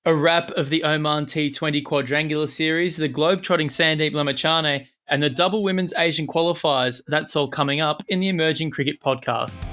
A wrap of the Oman T20 Quadrangular Series, the globe-trotting Sandeep Lamachane, and the double women's Asian qualifiers. That's all coming up in the Emerging Cricket Podcast.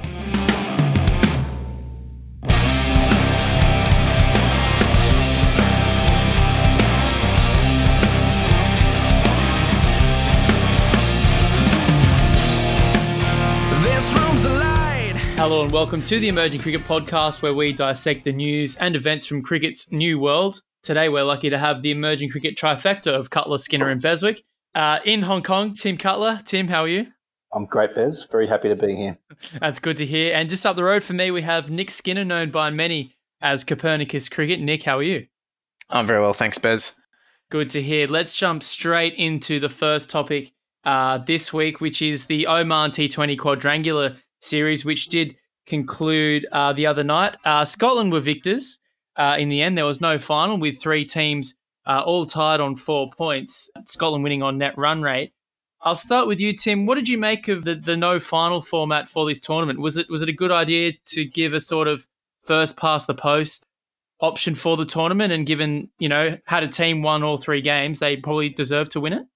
Hello and welcome to the Emerging Cricket Podcast, where we dissect the news and events from cricket's new world. Today we're lucky to have the Emerging Cricket trifecta of Cutler, Skinner and Beswick. In Hong Kong, Tim Cutler. Tim, how are you? I'm great, Bez. Very happy to be here. That's good to hear. And just up the road from me, we have Nick Skinner, known by many as Copernicus Cricket. Nick, how are you? I'm very well, thanks, Bez. Good to hear. Let's jump straight into the first topic this week, which is the Oman T20 Quadrangular Series, which did conclude the other night. Scotland were victors. In the end, there was no final, with three teams all tied on 4 points. Scotland winning on net run rate. I'll start with you, Tim. What did you make of the no final format for this tournament? Was it a good idea to give a sort of first past the post option for the tournament? And given, had a team won all three games, they probably deserved to win it?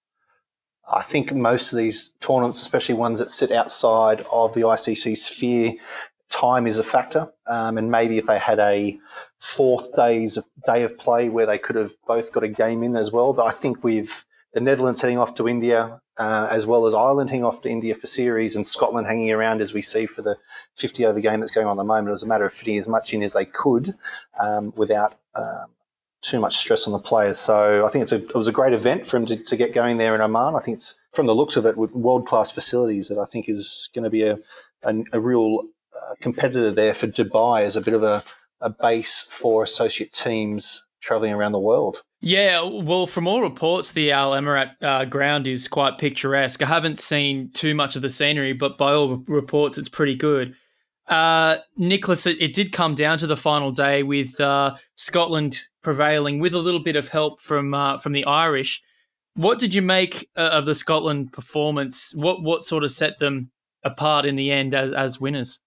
I think most of these tournaments, especially ones that sit outside of the ICC sphere, time is a factor. And maybe if they had a fourth day of play where they could have both got a game in as well. But I think with the Netherlands heading off to India, as well as Ireland heading off to India for series, and Scotland hanging around as we see for the 50-over game that's going on at the moment, it was a matter of fitting as much in as they could without too much stress on the players. So I think it was a great event for him to get going there in Oman. I think it's, from the looks of it, with world-class facilities, that I think is going to be a real competitor there for Dubai as a bit of a base for associate teams travelling around the world. Yeah, well, from all reports, the Al Emirat ground is quite picturesque. I haven't seen too much of the scenery, but by all reports, it's pretty good. Nicholas, it did come down to the final day with Scotland prevailing with a little bit of help from the Irish. What did you make of the Scotland performance? What sort of set them apart in the end as winners?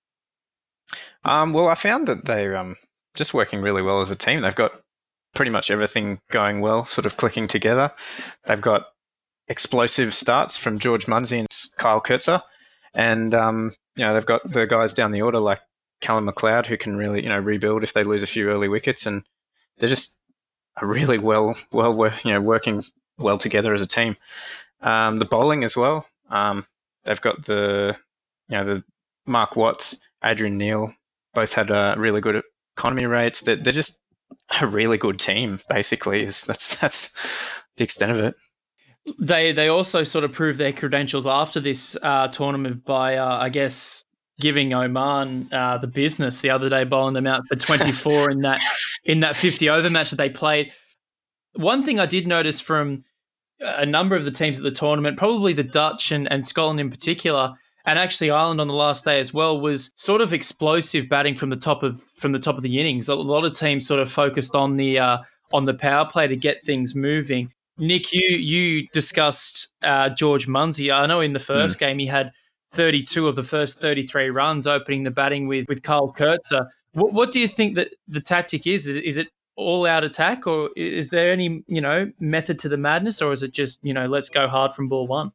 Well, I found that they're just working really well as a team. They've got pretty much everything going well, sort of clicking together. They've got explosive starts from George Munsey and Kyle Kurtzer. And, they've got the guys down the order like Callum McLeod, who can really, rebuild if they lose a few early wickets. And they're just really well working well together as a team. The bowling as well. They've got the Mark Watts, Adrian Neil, both had really good economy rates. They're just a really good team, basically. That's the extent of it. They also sort of proved their credentials after this tournament by, giving Oman the business the other day, bowling them out for 24 in that 50-over match that they played. One thing I did notice from a number of the teams at the tournament, probably the Dutch and Scotland in particular, and actually Ireland on the last day as well, was sort of explosive batting from the top of the innings. A lot of teams sort of focused on the power play to get things moving. Nick, you discussed George Munsey. I know in the first game he had 32 of the first 33 runs, opening the batting with Kyle Kurtzer. What do you think that the tactic is? Is it all-out attack, or is there any method to the madness, or is it just let's go hard from ball one?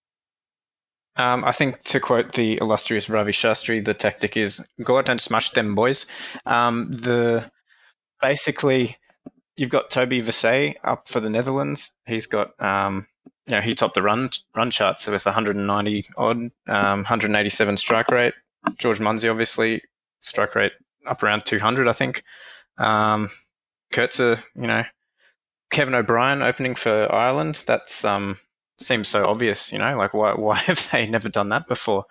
I think, to quote the illustrious Ravi Shastri, the tactic is go out and smash them boys. Basically, you've got Toby Versey up for the Netherlands. He's got, he topped the run charts with 190 odd, 187 strike rate. George Munsey, obviously, strike rate up around 200, I think. Kurtzer, Kevin O'Brien opening for Ireland. That's seems so obvious, like why have they never done that before?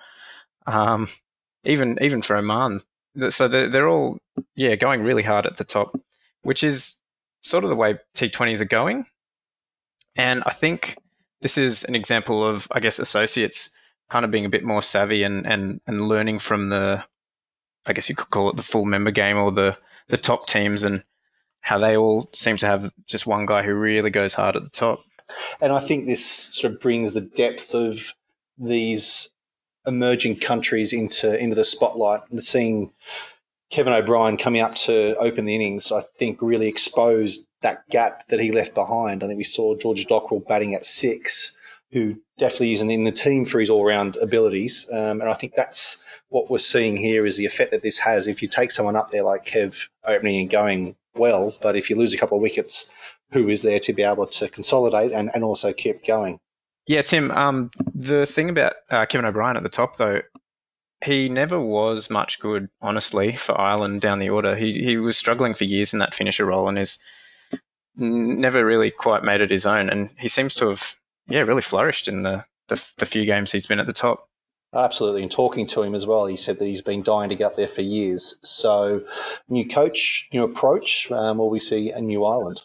Even for Oman. So they're all, going really hard at the top, which is sort of the way T20s are going. And I think this is an example of, associates kind of being a bit more savvy and learning from the, I guess you could call it the full member game, or the top teams, and how they all seem to have just one guy who really goes hard at the top. And I think this sort of brings the depth of these emerging countries into the spotlight, and seeing Kevin O'Brien coming up to open the innings, I think really exposed that gap that he left behind. I think we saw George Dockrell batting at 6, who definitely isn't in the team for his all-round abilities. And I think that's what we're seeing here is the effect that this has. If you take someone up there like Kev opening and going well, but if you lose a couple of wickets, who is there to be able to consolidate and also keep going? Yeah, Tim, the thing about Kevin O'Brien at the top, though, he never was much good, honestly, for Ireland down the order. He was struggling for years in that finisher role and is never really quite made it his own. And he seems to have, really flourished in the few games he's been at the top. Absolutely. And talking to him as well, he said that he's been dying to get up there for years. So new coach, new approach, or we see a new Ireland?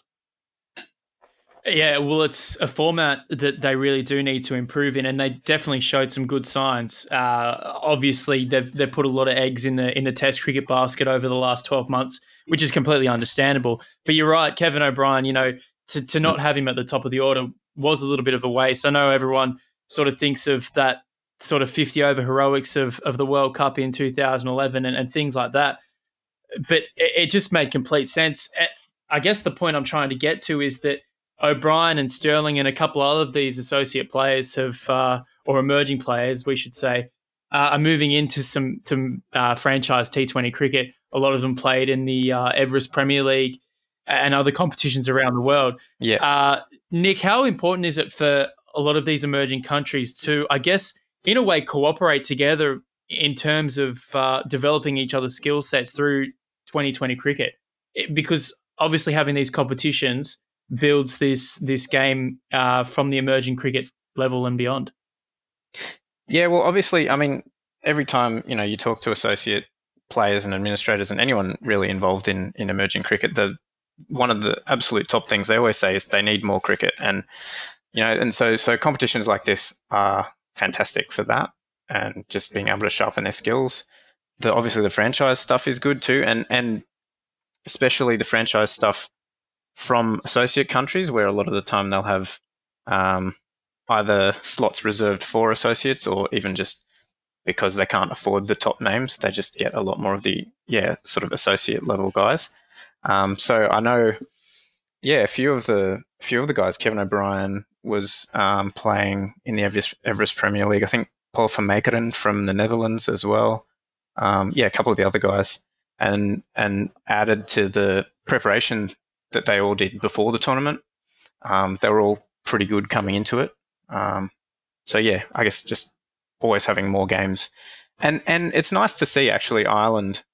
Yeah, well, it's a format that they really do need to improve in, and they definitely showed some good signs. Obviously, they've put a lot of eggs in the Test cricket basket over the last 12 months, which is completely understandable. But you're right, Kevin O'Brien. To not have him at the top of the order was a little bit of a waste. I know everyone sort of thinks of that sort of 50-over heroics of the World Cup in 2011 and things like that, but it just made complete sense. I guess the point I'm trying to get to is that O'Brien and Sterling and a couple of these associate players have, or emerging players, we should say, are moving into some franchise T20 cricket. A lot of them played in the Everest Premier League and other competitions around the world. Yeah. Nick, how important is it for a lot of these emerging countries to, I guess, in a way, cooperate together in terms of developing each other's skill sets through 2020 cricket? Because obviously having these competitions builds this game from the emerging cricket level and beyond. Yeah, well, obviously, I mean, every time you talk to associate players and administrators and anyone really involved in emerging cricket, one of the absolute top things they always say is they need more cricket, and so competitions like this are fantastic for that, and just being able to sharpen their skills. Obviously the franchise stuff is good too, and especially the franchise stuff from associate countries, where a lot of the time they'll have either slots reserved for associates, or even just because they can't afford the top names, they just get a lot more of the sort of associate level guys. So I know, a few of the guys. Kevin O'Brien was playing in the Everest Premier League. I think Paul Vermakeren from the Netherlands as well. A couple of the other guys, and added to the preparation that they all did before the tournament. They were all pretty good coming into it. I guess just always having more games, and it's nice to see actually Ireland.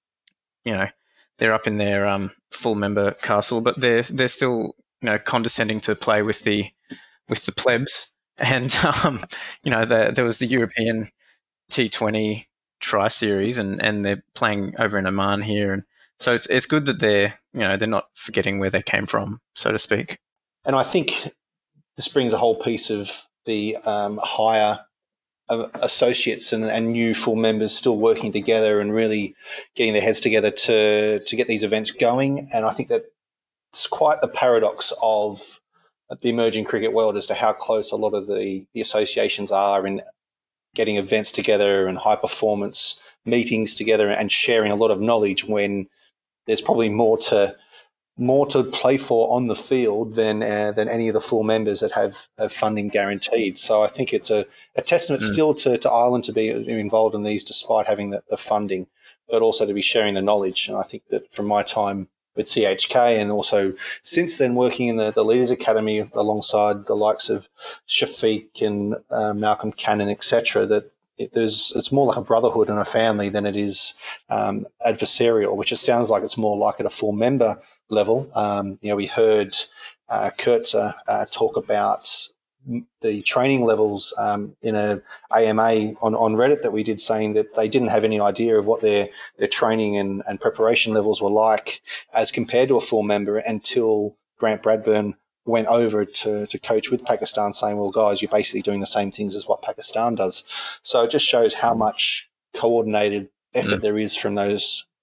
They're up in their full member castle, but they're still condescending to play with the plebs, and there was the European T20 Tri Series, and they're playing over in Oman here, and so it's good that they're not forgetting where they came from, so to speak. And I think this brings a whole piece of the higher associates and new full members still working together and really getting their heads together to get these events going. And I think that it's quite the paradox of the emerging cricket world as to how close a lot of the associations are in getting events together and high performance meetings together and sharing a lot of knowledge, when there's probably more to play for on the field than any of the full members that have funding guaranteed. So I think it's a testament still to Ireland to be involved in these despite having the funding, but also to be sharing the knowledge. And I think that from my time with CHK and also since then working in the Leaders Academy alongside the likes of Shafiq and Malcolm Cannon, etc., that it's more like a brotherhood and a family than it is adversarial, which it sounds like it's more like at a full member level. We heard Kurtzer talk about the training levels in a AMA on Reddit that we did, saying that they didn't have any idea of what their training and preparation levels were like as compared to a full member until Grant Bradburn went over to coach with Pakistan, saying, well, guys, you're basically doing the same things as what Pakistan does. So it just shows how much coordinated effort there is from those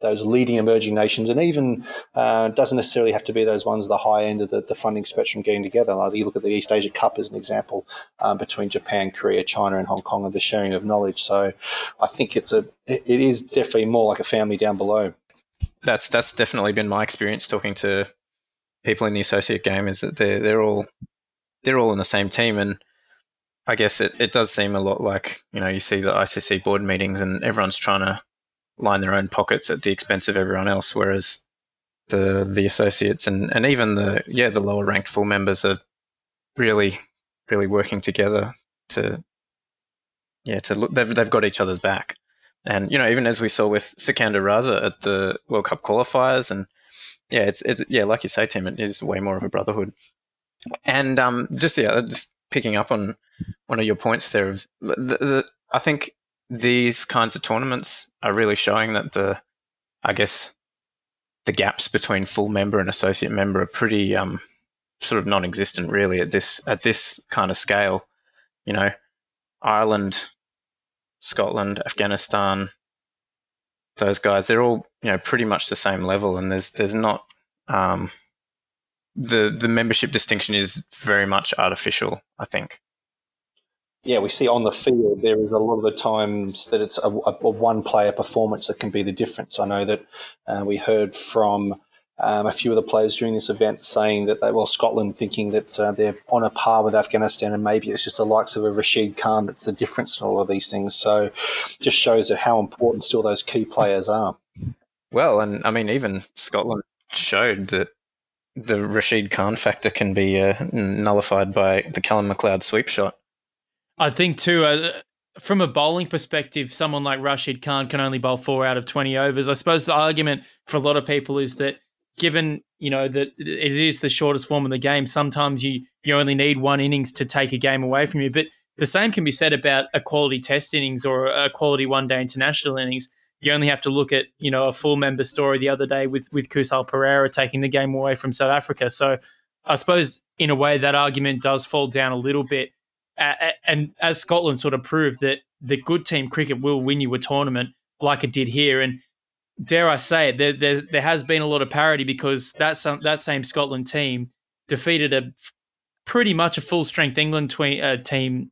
those leading emerging nations, and even doesn't necessarily have to be those ones at the high end of the funding spectrum getting together. Like you look at the East Asia Cup as an example, between Japan, Korea, China, and Hong Kong, of the sharing of knowledge. So I think it is definitely more like a family down below. That's definitely been my experience talking to people in the associate game, is that they're all in the same team. And I guess it does seem a lot like, you see the ICC board meetings and everyone's trying to line their own pockets at the expense of everyone else, whereas the associates and even the lower ranked full members are really, really working together to look, they've got each other's back. And, even as we saw with Sikandar Raza at the World Cup qualifiers, and it's like you say, Tim, it is way more of a brotherhood. And just picking up on one of your points there, I think these kinds of tournaments are really showing that the gaps between full member and associate member are pretty sort of non-existent, really, at this kind of scale. Ireland, Scotland, Afghanistan, those guys, they're all pretty much the same level, and there's not the membership distinction is very much artificial, I think. Yeah, we see on the field there is a lot of the times that it's a one-player performance that can be the difference. I know that we heard from a few of the players during this event saying that Scotland thinking that they're on a par with Afghanistan, and maybe it's just the likes of a Rashid Khan that's the difference in all of these things. So just shows that how important still those key players are. Well, and I mean, even Scotland showed that the Rashid Khan factor can be nullified by the Callum McLeod sweep shot. I think too, from a bowling perspective, someone like Rashid Khan can only bowl 4 out of 20 overs. I suppose the argument for a lot of people is that given, that it is the shortest form of the game, sometimes you only need one innings to take a game away from you. But the same can be said about a quality test innings or a quality one-day international innings. You only have to look at, a full member story the other day with Kusal Perera taking the game away from South Africa. So I suppose in a way that argument does fall down a little bit. And as Scotland sort of proved that the good team cricket will win you a tournament like it did here. And dare I say it, there has been a lot of parity, because that same Scotland team defeated pretty much a full-strength England team,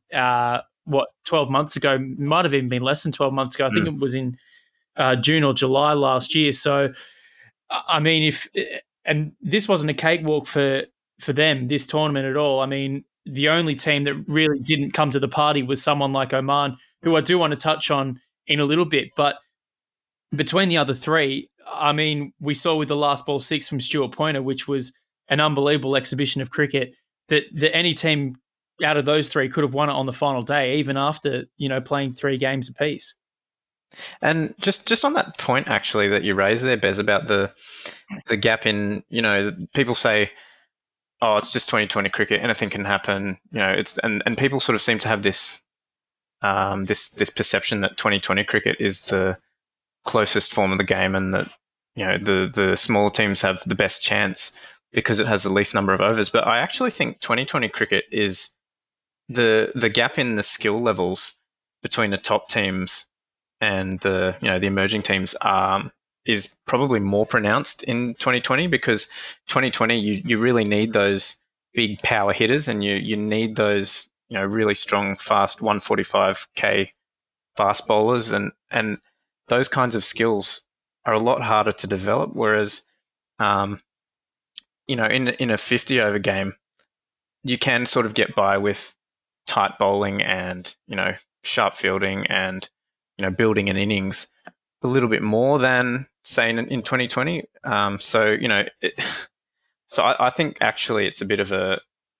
12 months ago? Might have even been less than 12 months ago. I think it was in June or July last year. So, I mean, and this wasn't a cakewalk for them, this tournament at all. I mean, the only team that really didn't come to the party was someone like Oman, who I do want to touch on in a little bit. But between the other three, I mean, we saw with the last ball 6 from Stuart Pointer, which was an unbelievable exhibition of cricket, that any team out of those three could have won it on the final day, even after, playing 3 games apiece. And just on that point, actually, that you raised there, Bez, about the gap in, people say, oh, it's just 2020 cricket, anything can happen. It's and people sort of seem to have this this perception that 2020 cricket is the closest form of the game, and that the smaller teams have the best chance because it has the least number of overs. But I actually think 2020 cricket is the gap in the skill levels between the top teams and the emerging teams is probably more pronounced in 2020, because 2020 you really need those big power hitters, and you need those really strong, fast 145k fast bowlers, and those kinds of skills are a lot harder to develop. Whereas, in a 50 over game, you can sort of get by with tight bowling and sharp fielding and building an innings a little bit more than, say, in 2020. So I think actually it's a bit of a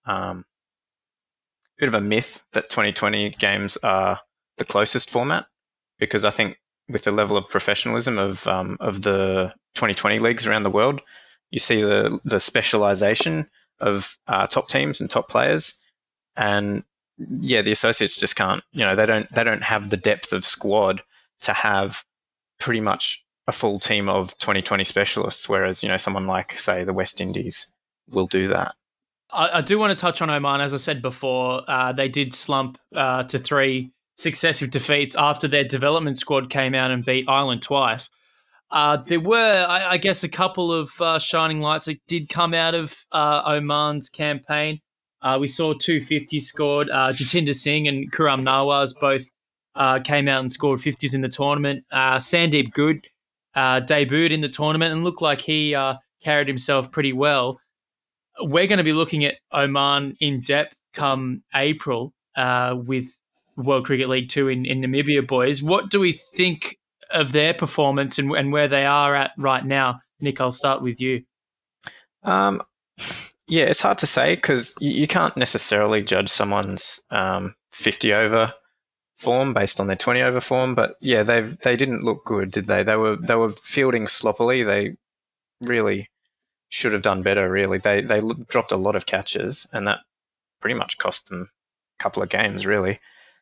myth that 2020 games are the closest format, because I think with the level of professionalism of the 2020 leagues around the world, you see the specialization of top teams and top players, and the associates just can't. They don't have the depth of squad to have pretty much a full team of 2020 specialists, whereas someone like, say, the West Indies will do that. I do want to touch on Oman. As I said before, they did slump to 3 successive defeats after their development squad came out and beat Ireland twice. There were, I guess, a couple of shining lights that did come out of Oman's campaign. We saw 250s scored. Jatinder Singh and Kuram Nawaz both came out and scored 50s in the tournament. Sandeep Good debuted in the tournament and looked like he carried himself pretty well. We're going to be looking at Oman in depth come April with World Cricket League 2 in Namibia, boys. What do we think of their performance and where they are at right now? Nick, I'll start with you. Yeah, it's hard to say because you can't necessarily judge someone's 50-over form based on their 20-over form. But yeah, they didn't look good, did they? They were fielding sloppily. They really should have done better. Really, they dropped a lot of catches, and that pretty much cost them a couple of games, really.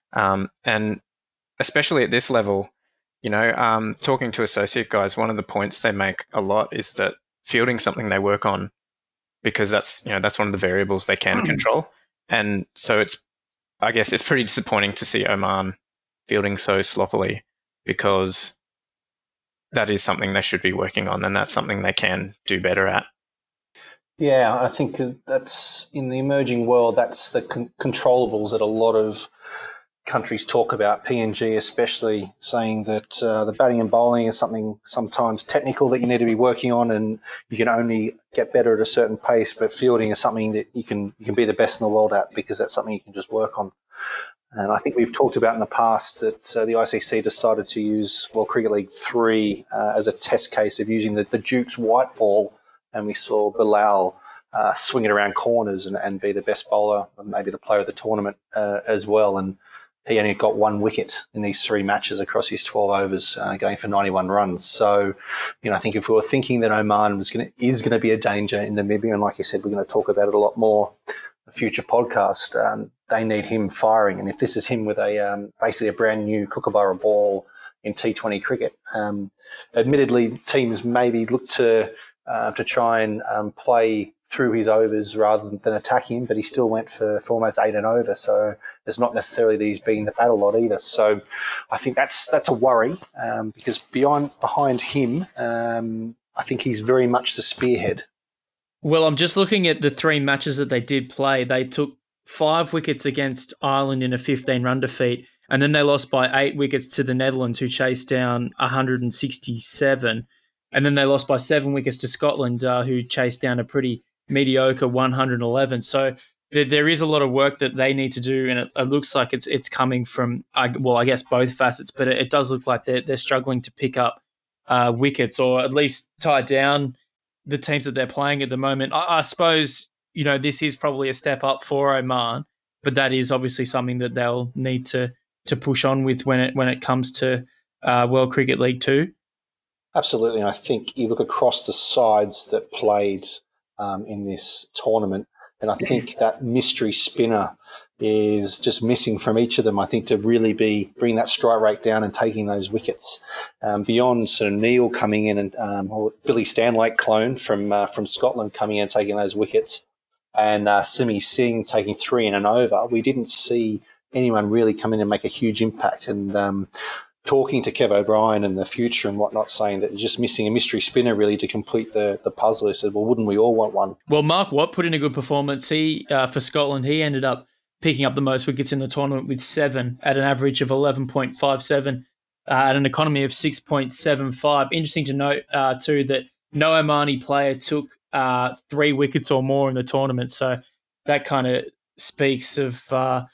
And especially at this level, talking to associate guys, one of the points they make a lot is that fielding's something they work on because that's one of the variables they can control. And so I guess it's pretty disappointing to see Oman fielding so sloppily because that is something they should be working on, and that's something they can do better at. Yeah, I think that's in the emerging world, that's the controllables that a lot of countries talk about, PNG especially, saying that the batting and bowling is something sometimes technical that you need to be working on, and you can only get better at a certain pace, but fielding is something that you can be the best in the world at because that's something you can just work on. And I think we've talked about in the past that the ICC decided to use World Cricket League 3 as a test case of using the Duke's white ball, and we saw Bilal swing it around corners and be the best bowler, maybe the player of the tournament as well. And he only got 1 wicket in these 3 matches across his 12 overs, going for 91 runs. So, I think if we were thinking that Oman is going to be a danger in Namibia, and like you said, we're going to talk about it a lot more in a future podcast, they need him firing. And if this is him with basically a brand new Kookaburra ball in T20 cricket, admittedly, teams maybe look to try and play through his overs rather than attack him, but he still went for almost 8 an over. So it's not necessarily that he's being the battle lot either. So I think that's a worry because behind him, I think he's very much the spearhead. Well, I'm just looking at the 3 matches that they did play. They took 5 wickets against Ireland in a 15-run defeat, and then they lost by 8 wickets to the Netherlands, who chased down 167. And then they lost by 7 wickets to Scotland, who chased down a pretty mediocre 111. So there is a lot of work that they need to do, and it looks like it's coming from, I guess both facets, but it does look like they're struggling to pick up wickets or at least tie down the teams that they're playing at the moment. I suppose, this is probably a step up for Oman, but that is obviously something that they'll need to push on with when it comes to World Cricket League 2. Absolutely. And I think you look across the sides that played in this tournament, and I think that mystery spinner is just missing from each of them, I think, to really bring that strike rate down and taking those wickets. Beyond sort of Neil coming in and or Billy Stanlake clone from Scotland coming in and taking those wickets, and Simi Singh taking 3 in and over, we didn't see anyone really come in and make a huge impact. And talking to Kev O'Brien in the future and whatnot, saying that you're just missing a mystery spinner really to complete the puzzle. He said, well, wouldn't we all want one? Well, Mark Watt put in a good performance. He for Scotland, he ended up picking up the most wickets in the tournament with 7 at an average of 11.57 at an economy of 6.75. Interesting to note, too, that no Omani player took 3 wickets or more in the tournament. So that kind of speaks of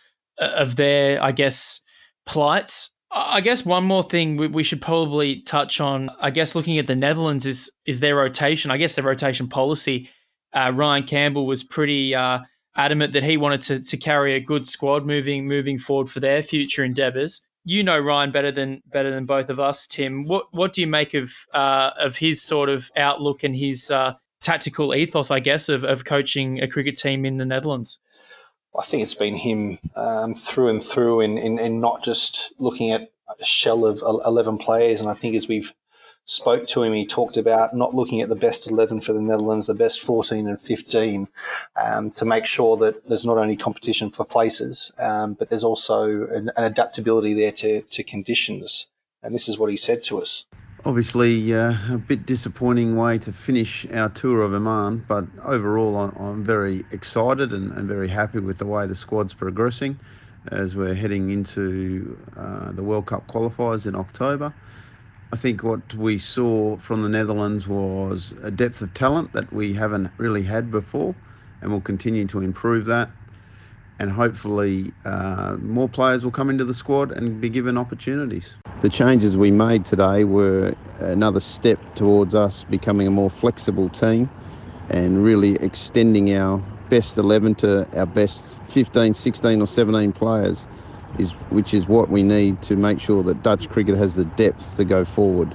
their, I guess, plight. I guess one more thing we should probably touch on, I guess, looking at the Netherlands is their rotation. I guess their rotation policy. Ryan Campbell was pretty adamant that he wanted to carry a good squad moving forward for their future endeavours. You know Ryan better than both of us, Tim. What do you make of his sort of outlook and his tactical ethos, I guess, of coaching a cricket team in the Netherlands? I think it's been him through and through in not just looking at a shell of 11 players. And I think as we've spoke to him, he talked about not looking at the best 11 for the Netherlands, the best 14 and 15, to make sure that there's not only competition for places, but there's also an adaptability there to conditions. And this is what he said to us. Obviously, a bit disappointing way to finish our tour of Oman, but overall I'm very excited and very happy with the way the squad's progressing as we're heading into the World Cup qualifiers in October. I think what we saw from the Netherlands was a depth of talent that we haven't really had before, and we'll continue to improve that. And hopefully more players will come into the squad and be given opportunities. The changes we made today were another step towards us becoming a more flexible team and really extending our best 11 to our best 15, 16 or 17 players, which is what we need to make sure that Dutch cricket has the depth to go forward.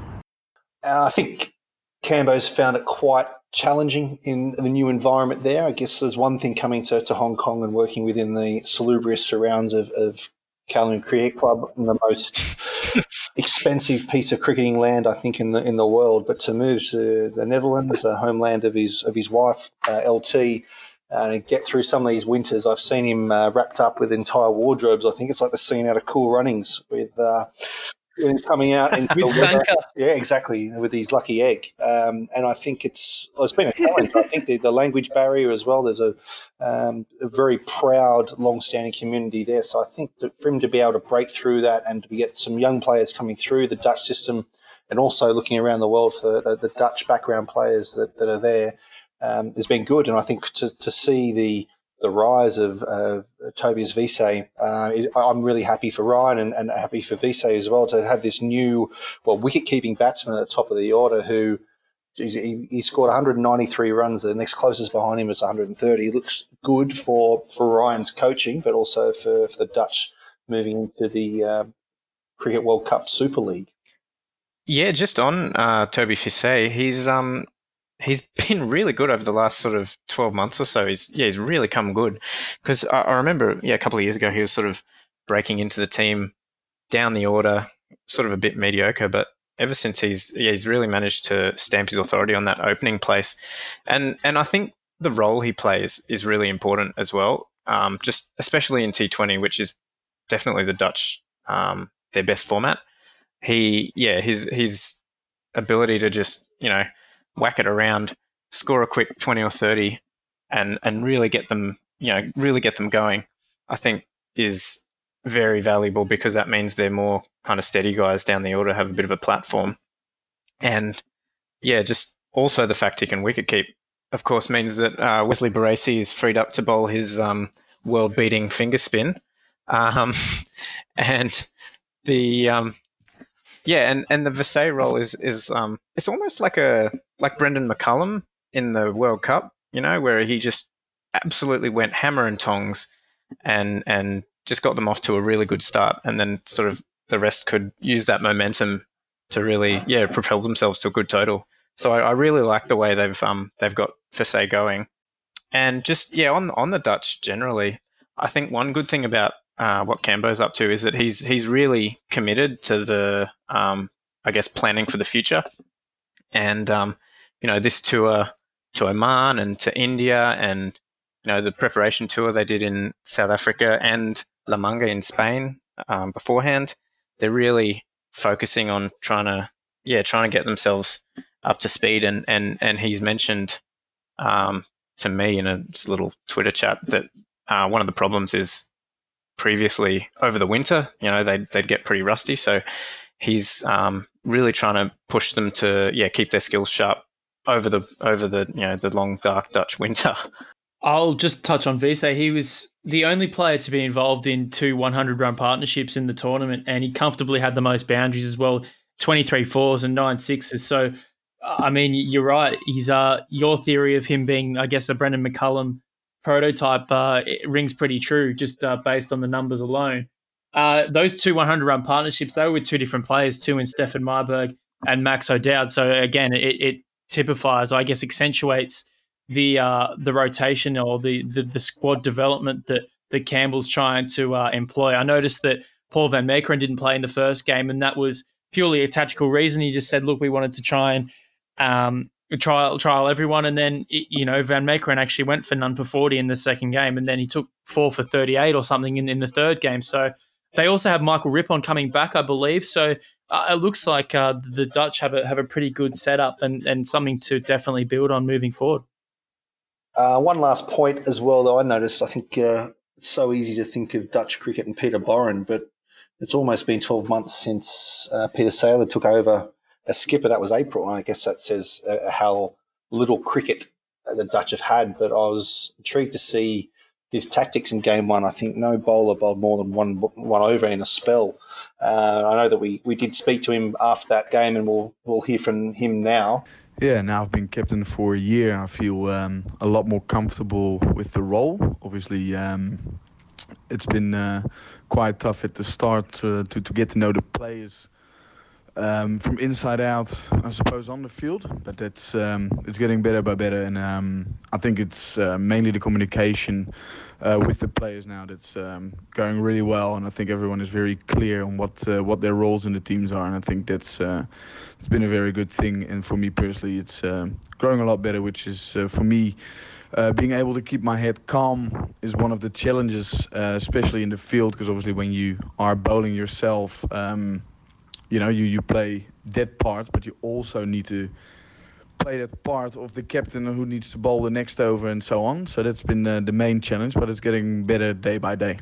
I think Cambo's found it quite challenging in the new environment there. I guess there's one thing coming to Hong Kong and working within the salubrious surrounds of Kowloon Cricket Club, and the most expensive piece of cricketing land, I think, in the world. But to move to the Netherlands, the homeland of his wife, LT, and get through some of these winters, I've seen him wrapped up with entire wardrobes. I think it's like the scene out of Cool Runnings with coming out into the weather. Yeah, exactly, with his lucky egg. And I think it's been a challenge. I think the language barrier as well. There's a very proud, long-standing community there. So I think that for him to be able to break through that and to get some young players coming through the Dutch system, and also looking around the world for the Dutch background players that are there, has been good. And I think to see the rise of Tobias Wiese, I'm really happy for Ryan and happy for Wiese as well to have this new, wicket-keeping batsman at the top of the order who he scored 193 runs. The next closest behind him is 130. It looks good for Ryan's coaching, but also for the Dutch moving into the Cricket World Cup Super League. Yeah, just on Toby Wiese, he's been really good over the last sort of 12 months or so. He's really come good. Because I remember, a couple of years ago, he was sort of breaking into the team down the order, sort of a bit mediocre, but ever since he's really managed to stamp his authority on that opening place. And I think the role he plays is really important as well, just especially in T20, which is definitely the Dutch, their best format. His ability to just, whack it around, score a quick 20 or 30 and really get them, going, I think is very valuable, because that means they're more kind of steady guys down the order, have a bit of a platform. And just also the fact he can wicket keep, of course, means that Wesley Baresi is freed up to bowl his world-beating finger spin. And the and the Wiese role is it's almost like Brendan McCullum in the World Cup, where he just absolutely went hammer and tongs and just got them off to a really good start, and then sort of the rest could use that momentum to really propel themselves to a good total. So I really like the way they've got Wiese going, and just on the Dutch generally, I think one good thing about what Cambo's up to is that he's really committed to the planning for the future, and this tour to Oman and to India, and the preparation tour they did in South Africa and La Manga in Spain beforehand. They're really focusing on trying to get themselves up to speed, and he's mentioned to me in a little Twitter chat that one of the problems is previously over the winter, they'd get pretty rusty. So he's really trying to push them to keep their skills sharp over the long dark Dutch winter. I'll just touch on Wiese. He was the only player to be involved in 2 100-run partnerships in the tournament, and he comfortably had the most boundaries as well, 23 fours and 9 sixes. So, I mean, you're right. He's your theory of him being, I guess, a Brendan McCullum prototype it rings pretty true, just based on the numbers alone. Those 2 100-run partnerships, they were with 2 different players, 2 in Stefan Myburgh and Max O'Dowd. So, again, it typifies, I guess, accentuates the rotation or the squad development that Campbell's trying to employ. I noticed that Paul van Meekeren didn't play in the first game, and that was purely a tactical reason. He just said, look, we wanted to try and trial everyone, and then Van Meekeren actually went for none for 40 in the second game, and then he took 4 for 38 or something in the third game. So they also have Michael Rippon coming back, I believe. So it looks like the Dutch have a pretty good setup and something to definitely build on moving forward. One last point as well, though I noticed, I think it's so easy to think of Dutch cricket and Peter Boren, but it's almost been 12 months since Peter Saylor took over as skipper. That was April, and I guess that says how little cricket the Dutch have had. But I was intrigued to see his tactics in game one. I think no bowler bowled more than one over in a spell. I know that we did speak to him after that game, and we'll hear from him now. Yeah, now I've been captain for a year. I feel a lot more comfortable with the role. Obviously, it's been quite tough at the start to get to know the players from inside out, I suppose, on the field. But that's it's getting better by better, and I think it's mainly the communication with the players now that's going really well. And I think everyone is very clear on what their roles in the teams are, and I think that's it's been a very good thing. And for me personally, it's growing a lot better, which is for me. Being able to keep my head calm is one of the challenges, especially in the field, because obviously when you are bowling yourself, you play that part, but you also need to play that part of the captain who needs to bowl the next over and so on. So that's been the main challenge, but it's getting better day by day.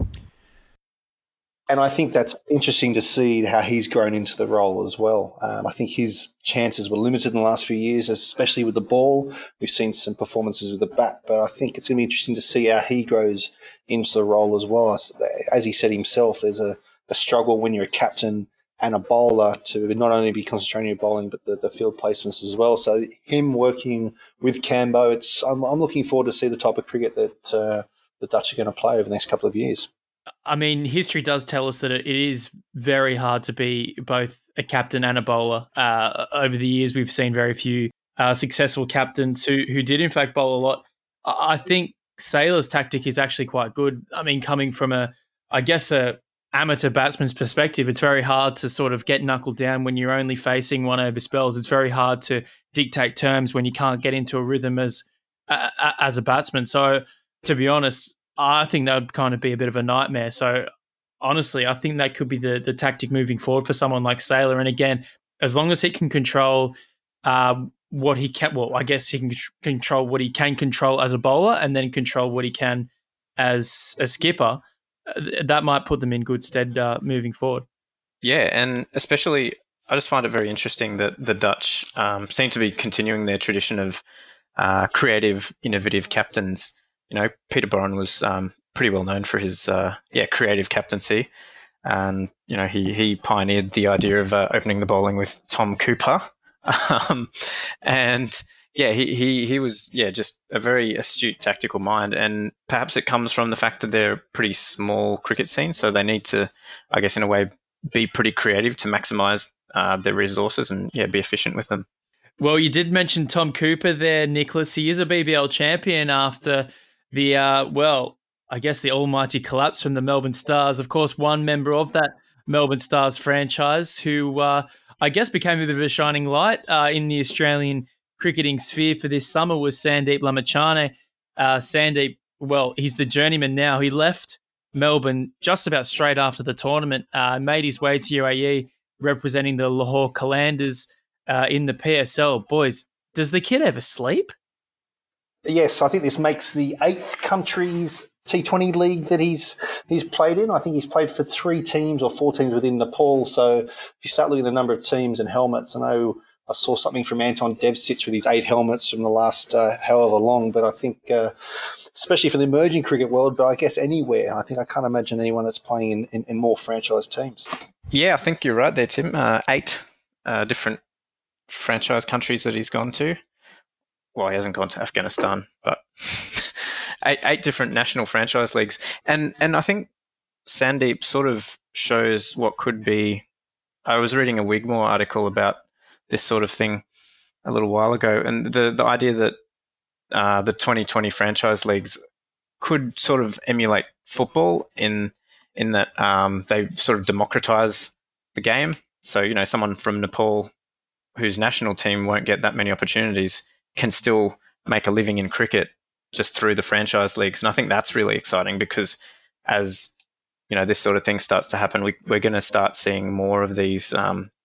And I think that's interesting to see how he's grown into the role as well. I think his chances were limited in the last few years, especially with the ball. We've seen some performances with the bat, but I think it's going to be interesting to see how he grows into the role as well. As he said himself, there's a struggle when you're a captain and a bowler to not only be concentrating on bowling, but the field placements as well. So him working with Cambo, I'm looking forward to see the type of cricket that the Dutch are going to play over the next couple of years. I mean, history does tell us that it is very hard to be both a captain and a bowler. Over the years, we've seen very few successful captains who did, in fact, bowl a lot. I think Saylor's tactic is actually quite good. I mean, coming from a amateur batsman's perspective, it's very hard to sort of get knuckled down when you're only facing one over spells. It's very hard to dictate terms when you can't get into a rhythm as a batsman. So, to be honest, I think that would kind of be a bit of a nightmare. So, honestly, I think that could be the tactic moving forward for someone like Saylor. And again, as long as he can control what he can, well, I guess he can control what he can control as a bowler and then control what he can as a skipper, that might put them in good stead moving forward. Yeah, and especially I just find it very interesting that the Dutch seem to be continuing their tradition of creative, innovative captains. You know, Peter Boren was pretty well known for his creative captaincy, and you know he pioneered the idea of opening the bowling with Tom Cooper, and yeah, he was just a very astute tactical mind, and perhaps it comes from the fact that they're a pretty small cricket scene, so they need to, I guess, in a way, be pretty creative to maximise their resources and be efficient with them. Well, you did mention Tom Cooper there, Nicholas. He is a BBL champion after the I guess the almighty collapse from the Melbourne Stars. Of course, one member of that Melbourne Stars franchise who I guess became a bit of a shining light in the Australian cricketing sphere for this summer was Sandeep Lamichhane. Sandeep, well, he's the journeyman now. He left Melbourne just about straight after the tournament, made his way to UAE representing the Lahore Qalandars in the PSL. Boys, does the kid ever sleep? Yes, I think this makes the 8th country's T20 league that he's played in. I think he's played for 3 teams or 4 teams within Nepal. So if you start looking at the number of teams and helmets, I know I saw something from Anton Devsich with his 8 helmets from the last however long, but I think especially for the emerging cricket world, but I guess anywhere, I can't imagine anyone that's playing in more franchise teams. Yeah, I think you're right there, Tim. 8 different franchise countries that he's gone to. Well, he hasn't gone to Afghanistan, but 8 different national franchise leagues. And I think Sandeep sort of shows what could be. I was reading a Wigmore article about this sort of thing a little while ago, and the idea that the 2020 franchise leagues could sort of emulate football in that they sort of democratize the game. So, you know, someone from Nepal whose national team won't get that many opportunities can still make a living in cricket just through the franchise leagues. And I think that's really exciting because as, you know, this sort of thing starts to happen, we're going to start seeing more of these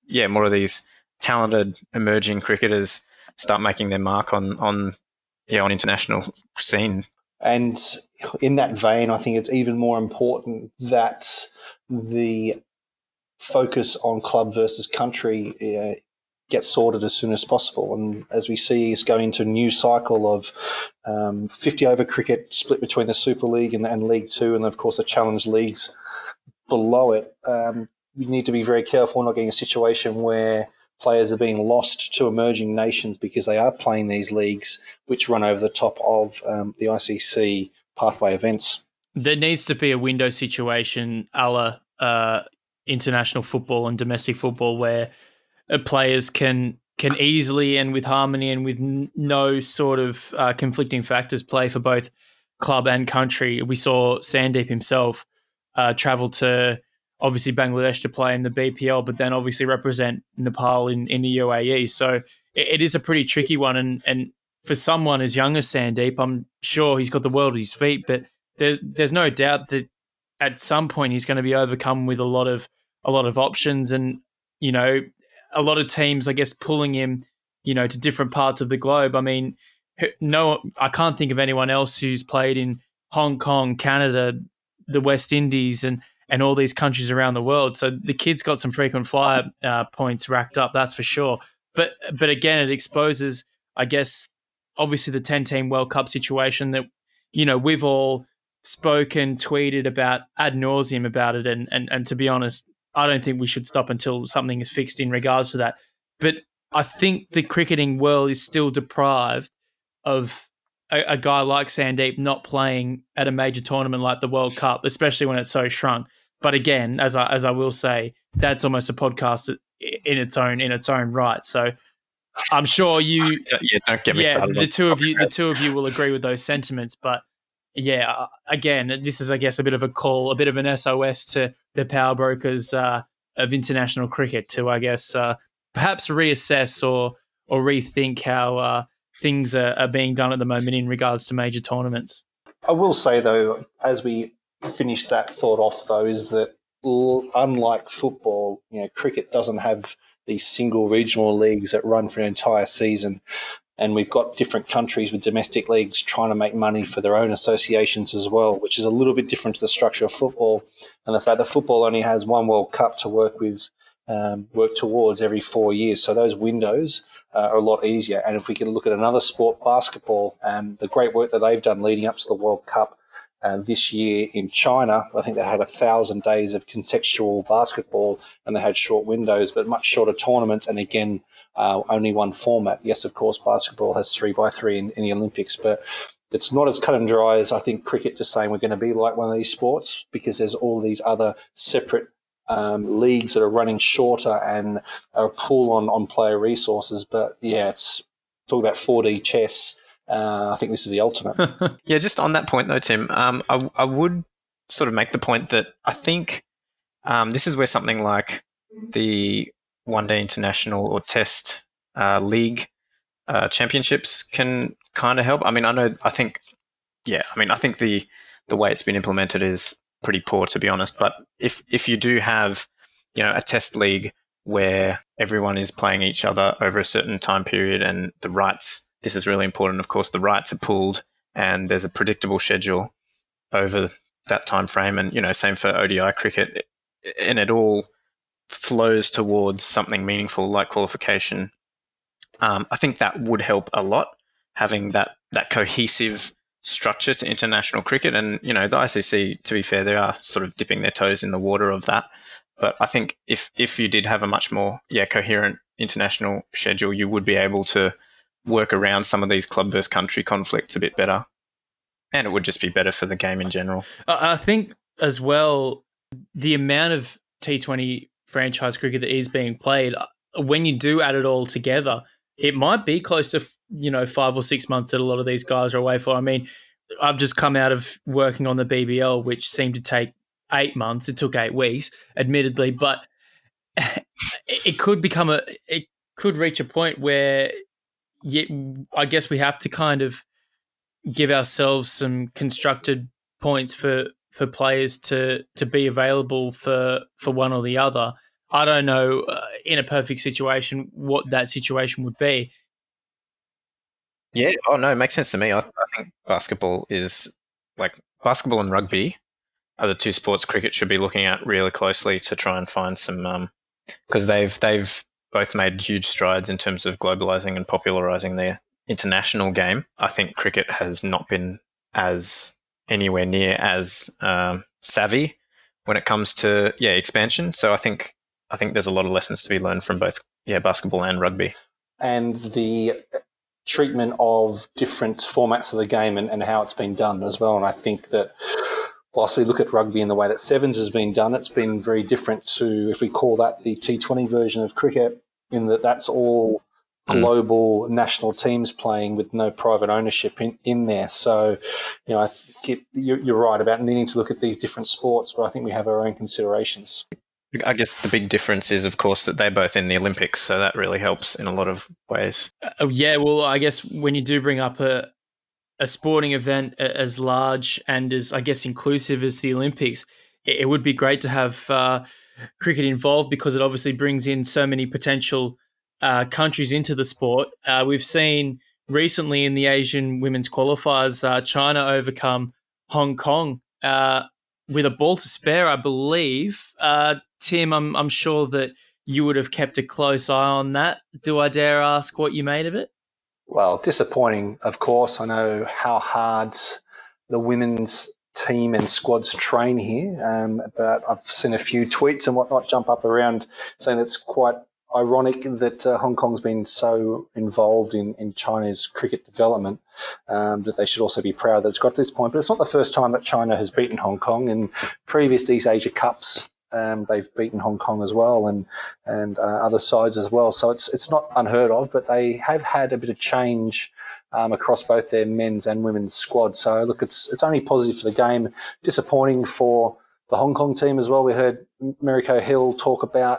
more of these talented emerging cricketers start making their mark on international scene. And in that vein, I think it's even more important that the focus on club versus country gets sorted as soon as possible. And as we see, it's going into a new cycle of 50-over cricket split between the Super League and League Two, and of course the Challenge Leagues below it. We need to be very careful not getting a situation where players are being lost to emerging nations because they are playing these leagues which run over the top of the ICC pathway events. There needs to be a window situation a la international football and domestic football where players can easily and with harmony and with no sort of conflicting factors play for both club and country. We saw Sandeep himself travel to obviously Bangladesh to play in the BPL, but then obviously represent Nepal in the UAE. So it is a pretty tricky one. And for someone as young as Sandeep, I'm sure he's got the world at his feet, but there's no doubt that at some point he's going to be overcome with a lot of options and, you know, a lot of teams, I guess, pulling him, you know, to different parts of the globe. I mean, no, I can't think of anyone else who's played in Hong Kong, Canada, the West Indies, and all these countries around the world. So the kid's got some frequent flyer points racked up, that's for sure. But again, it exposes, I guess, obviously the 10-team World Cup situation that, you know, we've all spoken, tweeted about ad nauseum about it. And to be honest, I don't think we should stop until something is fixed in regards to that. But I think the cricketing world is still deprived of a guy like Sandeep not playing at a major tournament like the World Cup, especially when it's so shrunk. But again, as I will say, that's almost a podcast in its own right. So I'm sure don't get me started. The two of you will agree with those sentiments. But yeah, again, this is, I guess, a bit of a call, a bit of an SOS to the power brokers of international cricket to, I guess, perhaps reassess or rethink how things are being done at the moment in regards to major tournaments. I will say, though, as we finish that thought off, though, is that unlike football, you know, cricket doesn't have these single regional leagues that run for an entire season. And we've got different countries with domestic leagues trying to make money for their own associations as well, which is a little bit different to the structure of football. And the fact that football only has one World Cup to work towards every 4 years. So those windows are a lot easier. And if we can look at another sport, basketball, the great work that they've done leading up to the World Cup this year in China, I think they had 1,000 days of contextual basketball and they had short windows, but much shorter tournaments. And again, only one format. Yes, of course, basketball has 3x3 in the Olympics, but it's not as cut and dry as I think cricket just saying we're going to be like one of these sports, because there's all these other separate leagues that are running shorter and are a pull on player resources. But yeah, it's talk about 4D chess. I think this is the ultimate. Yeah, just on that point though, Tim, I would sort of make the point that I think this is where something like the one-day international or test league championships can kind of help. I think the way it's been implemented is pretty poor, to be honest. But if you do have, you know, a test league where everyone is playing each other over a certain time period and the rights, this is really important, of course, the rights are pooled and there's a predictable schedule over that time frame, and, you know, same for ODI cricket, and it all flows towards something meaningful like qualification. I think that would help a lot, having that cohesive structure to international cricket. And, you know, the ICC, to be fair, they are sort of dipping their toes in the water of that. But I think if you did have a much more coherent international schedule, you would be able to work around some of these club versus country conflicts a bit better. And it would just be better for the game in general. I think as well, the amount of T20 franchise cricket that is being played, when you do add it all together, it might be close to, you know, 5 or 6 months that a lot of these guys are away for. I mean, I've just come out of working on the BBL, which seemed to take 8 months. It took 8 weeks, admittedly, but it could reach a point where I guess we have to kind of give ourselves some constructed points for players to be available for one or the other. I don't know in a perfect situation what that situation would be. Yeah, oh no, it makes sense to me. I think basketball and rugby are the two sports cricket should be looking at really closely to try and find some, because they've both made huge strides in terms of globalizing and popularizing their international game. I think cricket has not been as anywhere near as savvy when it comes to expansion. So I think there's a lot of lessons to be learned from both basketball and rugby. And the treatment of different formats of the game and how it's been done as well. And I think that whilst we look at rugby in the way that sevens has been done, it's been very different to, if we call that the T20 version of cricket, in that that's all global national teams playing with no private ownership in there. So, I think you're right about needing to look at these different sports, but I think we have our own considerations. I guess the big difference is, of course, that they're both in the Olympics, so that really helps in a lot of ways. Well, I guess when you do bring up a sporting event as large and as, I guess, inclusive as the Olympics, it would be great to have cricket involved because it obviously brings in so many potential countries into the sport. We've seen recently in the Asian women's qualifiers, China overcome Hong Kong with a ball to spare, I believe. Tim, I'm sure that you would have kept a close eye on that. Do I dare ask what you made of it? Well, disappointing, of course. I know how hard the women's team and squads train here, but I've seen a few tweets and whatnot jump up around saying it's quite ironic that Hong Kong's been so involved in China's cricket development, that they should also be proud that it's got to this point. But it's not the first time that China has beaten Hong Kong. In previous East Asia Cups, they've beaten Hong Kong as well, and other sides as well. So it's not unheard of, but they have had a bit of change across both their men's and women's squads. So look, it's only positive for the game. Disappointing for the Hong Kong team as well. We heard Merico Hill talk about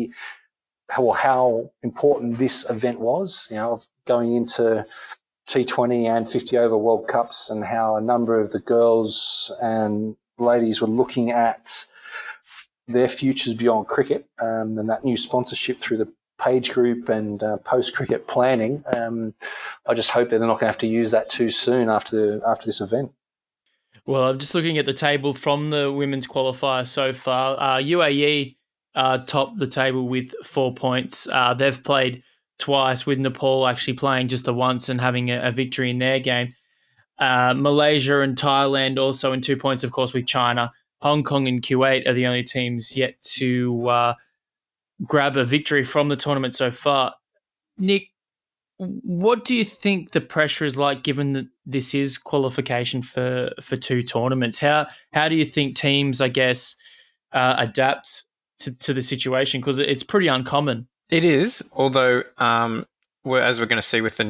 how important this event was, of going into T20 and 50 over World Cups, and how a number of the girls and ladies were looking at their futures beyond cricket, and that new sponsorship through the Page Group and post-cricket planning. I just hope that they're not going to have to use that too soon after this event. Well, I'm just looking at the table from the women's qualifier so far. UAE topped the table with 4 points. They've played twice, with Nepal actually playing just the once and having a victory in their game. Malaysia and Thailand also in 2 points, of course, with China. Hong Kong and Kuwait are the only teams yet to grab a victory from the tournament so far. Nick, what do you think the pressure is like, given that this is qualification for two tournaments? How do you think teams, I guess, adapt to the situation? Because it's pretty uncommon. It is, although as we're going to see with the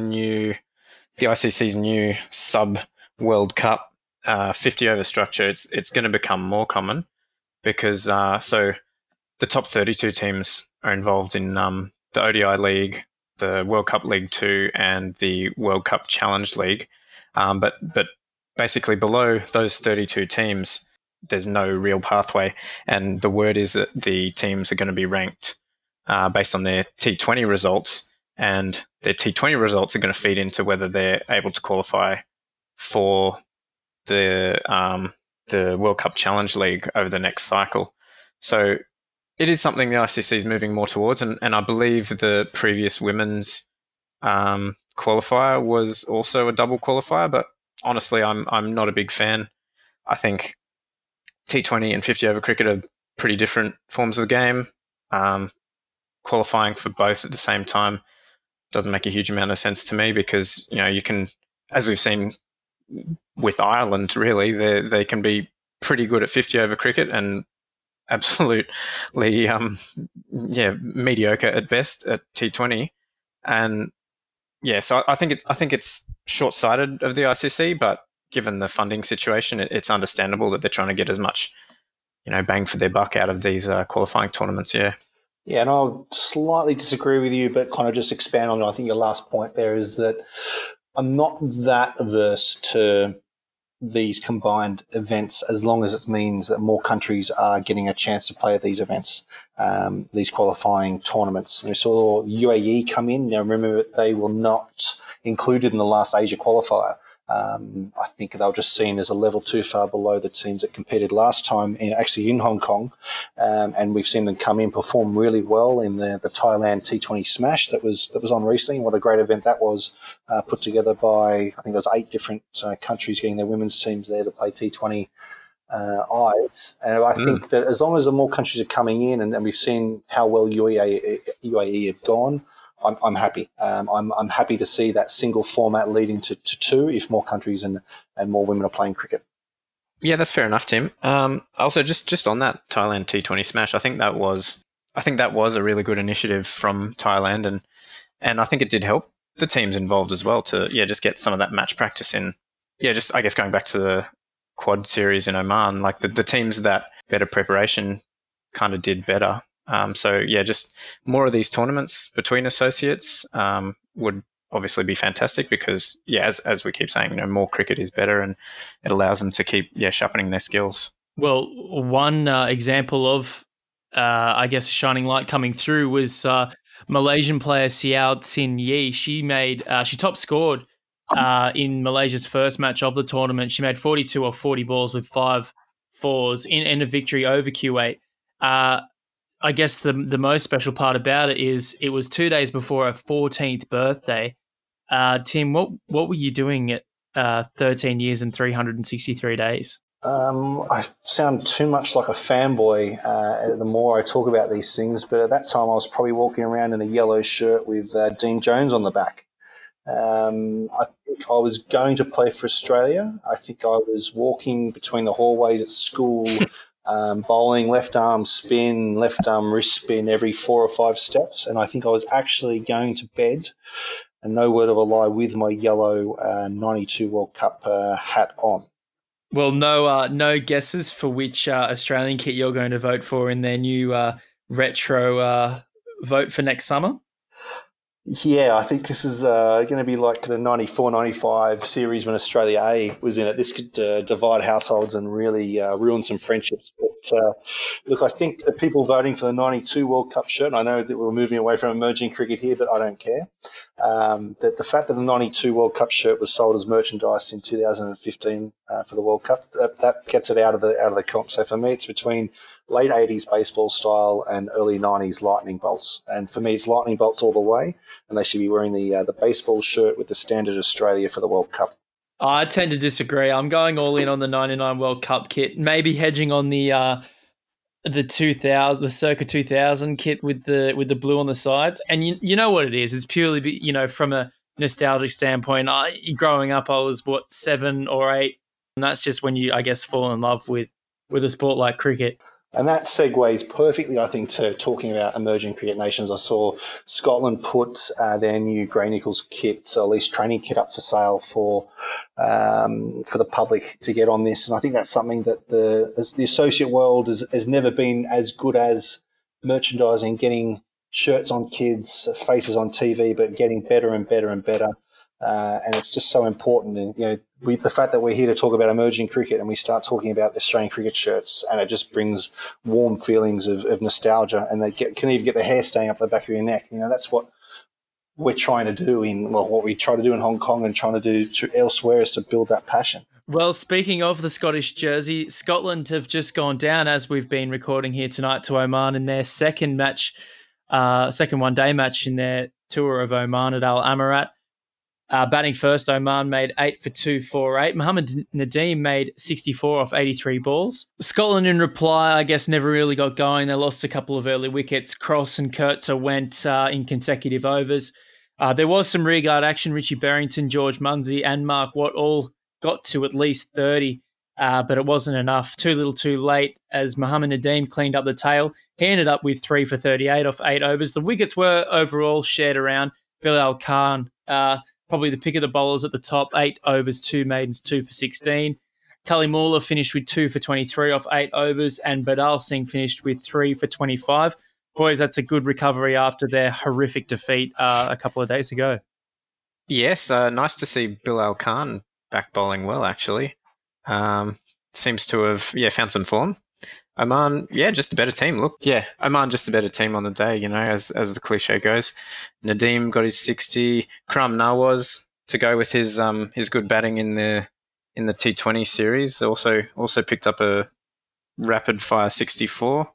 ICC's new sub-World Cup 50 over structure, it's going to become more common because so the top 32 teams are involved in the ODI League, the World Cup League 2, and the World Cup Challenge League. But basically below those 32 teams, there's no real pathway. And the word is that the teams are going to be ranked based on their T20 results, and their T20 results are going to feed into whether they're able to qualify for the World Cup Challenge League over the next cycle. So it is something the ICC is moving more towards, and I believe the previous women's qualifier was also a double qualifier, but honestly, I'm not a big fan. I think T20 and 50 over cricket are pretty different forms of the game. Qualifying for both at the same time doesn't make a huge amount of sense to me because, you can, as we've seen with Ireland, really, they can be pretty good at 50 over cricket and absolutely, mediocre at best at T20. And so I think it's short-sighted of the ICC, but given the funding situation, it's understandable that they're trying to get as much, bang for their buck out of these qualifying tournaments. Yeah. Yeah, and I'll slightly disagree with you, but kind of just expand on, I think your last point there is that I'm not that averse to these combined events as long as it means that more countries are getting a chance to play at these events, these qualifying tournaments. And we saw UAE come in. Now, remember, they were not included in the last Asia qualifier. I think they were just seen as a level too far below the teams that competed last time, in Hong Kong. And we've seen them come in, perform really well in the Thailand T20 Smash that was on recently. What a great event that was, put together by, I think there was 8 different countries getting their women's teams there to play T20 eyes. And I think that as long as the more countries are coming in, and we've seen how well UAE have gone, I'm happy. I'm happy to see that single format leading to 2 if more countries and more women are playing cricket. Yeah, that's fair enough, Tim. Also, just on that Thailand T20 Smash, I think that was a really good initiative from Thailand, and I think it did help the teams involved as well to just get some of that match practice in. Yeah, just I guess going back to the quad series in Oman, like the teams that better preparation kind of did better. Just more of these tournaments between associates would obviously be fantastic because, as we keep saying, more cricket is better and it allows them to keep sharpening their skills. Well, one example of, I guess, a shining light coming through was Malaysian player Siao Sin Yi. She top scored in Malaysia's first match of the tournament. She made 42 off 40 balls with 5 fours in a victory over Kuwait. I guess the most special part about it is it was 2 days before her 14th birthday. Tim, what were you doing at 13 years and 363 days? I sound too much like a fanboy the more I talk about these things, but at that time I was probably walking around in a yellow shirt with Dean Jones on the back. I think I was going to play for Australia. I think I was walking between the hallways at school, bowling, left arm spin, left arm wrist spin every 4 or 5 steps. And I think I was actually going to bed, and no word of a lie, with my yellow 92 World Cup hat on. Well, no guesses for which Australian kit you're going to vote for in their new retro vote for next summer? Yeah, I think this is going to be like the 94-95 series when Australia A was in it. This could divide households and really ruin some friendships. But look, I think the people voting for the 92 World Cup shirt, and I know that we're moving away from emerging cricket here, but I don't care, that the fact that the 92 World Cup shirt was sold as merchandise in 2015 for the World Cup, that gets it out of the comp. So for me, it's between late 80s baseball style and early 90s lightning bolts. And for me, it's lightning bolts all the way, and they should be wearing the baseball shirt with the standard Australia for the World Cup. I tend to disagree. I'm going all in on the 99 World Cup kit, maybe hedging on the 2000, the circa 2000 kit with the blue on the sides. And you know what it is? It's purely, from a nostalgic standpoint. Growing up, I was 7 or 8, and that's just when you, I guess, fall in love with a sport like cricket. And that segues perfectly, I think, to talking about emerging cricket nations. I saw Scotland put their new Grey Nichols kit, so at least training kit, up for sale for the public to get on this. And I think that's something that the associate world has never been as good as merchandising, getting shirts on kids, faces on TV, but getting better and better and better. And it's just so important. And, the fact that we're here to talk about emerging cricket and we start talking about Australian cricket shirts, and it just brings warm feelings of nostalgia, and they can even get the hair staying up the back of your neck. That's what we're trying to do what we try to do in Hong Kong and trying to do elsewhere, is to build that passion. Well, speaking of the Scottish jersey, Scotland have just gone down, as we've been recording here tonight, to Oman in their second one-day match in their tour of Oman at Al Amarat. Batting first, Oman made 8 for 248. Mohammad Nadeem made 64 off 83 balls. Scotland, in reply, I guess, never really got going. They lost a couple of early wickets. Cross and Kurtzer went in consecutive overs. There was some rearguard action. Richie Berrington, George Munsey and Mark Watt all got to at least 30, but it wasn't enough. Too little too late, as Mohammad Nadeem cleaned up the tail. He ended up with 3 for 38 off 8 overs. The wickets were overall shared around. Bilal Khan, probably the pick of the bowlers at the top, 8 overs, 2 maidens, 2 for 16. Kalimullah finished with 2 for 23 off 8 overs, and Badal Singh finished with 3 for 25. Boys, that's a good recovery after their horrific defeat a couple of days ago. Yes, nice to see Bilal Khan back bowling well, actually. Seems to have found some form. Oman, just a better team. Look, Oman just a better team on the day, as the cliche goes. Nadeem got his 60. Karam Nawaz, to go with his good batting in the T20 series, also picked up a rapid fire 64.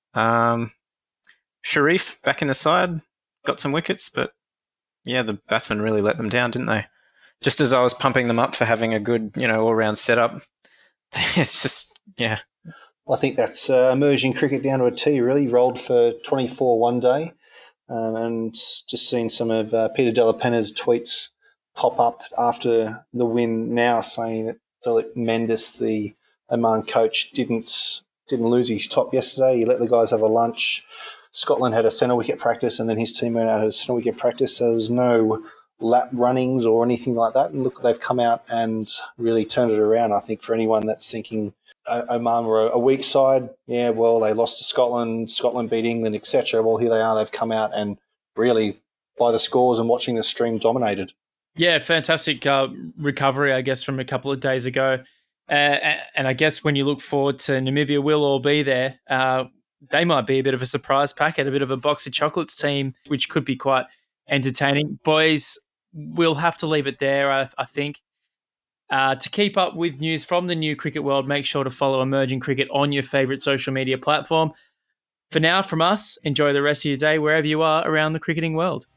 Sharif back in the side, got some wickets, but the batsmen really let them down, didn't they? Just as I was pumping them up for having a good, all-round setup, it's just, I think that's emerging cricket down to a T, really. Rolled for 24 one day. And just seen some of Peter Della Penna's tweets pop up after the win now, saying that Dilip Mendes, the Oman coach, didn't lose his top yesterday. He let the guys have a lunch. Scotland had a centre wicket practice, and then his team went out had a centre wicket practice. So there was no lap runnings or anything like that. And look, they've come out and really turned it around. I think for anyone that's thinking Oman were a weak side, they lost to Scotland beat England, etc. Well, here they are. They've come out and really, by the scores and watching the stream, dominated. Yeah, fantastic recovery, I guess, from a couple of days ago. And I guess when you look forward to Namibia, we'll all be there. They might be a bit of a surprise packet, a bit of a box of chocolates team, which could be quite entertaining. Boys, we'll have to leave it there, I think. To keep up with news from the new cricket world, make sure to follow Emerging Cricket on your favourite social media platform. For now, from us, enjoy the rest of your day wherever you are around the cricketing world.